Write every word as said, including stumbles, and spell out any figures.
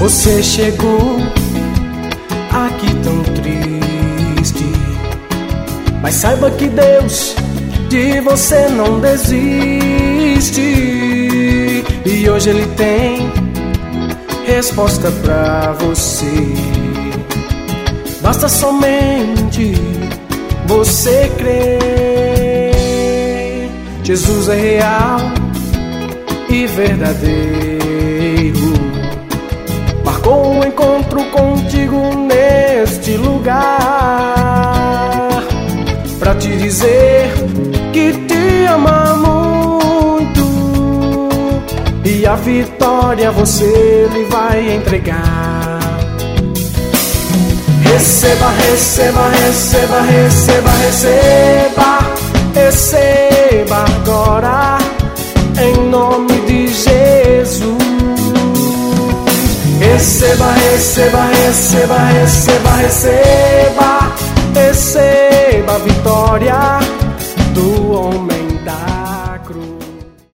Você chegou aqui tão triste, mas saiba que Deus de você não desiste. E hoje Ele tem resposta pra você. Basta somente você crer. Jesus é real e verdadeiro. Marcou um encontro contigo neste lugar, pra te dizer que te ama muito, e a vitória você lhe vai entregar. Receba, receba, receba, receba, receba, receba agora, em nome de Jesus. Receba, receba, receba, receba, receba, receba a vitória do homem.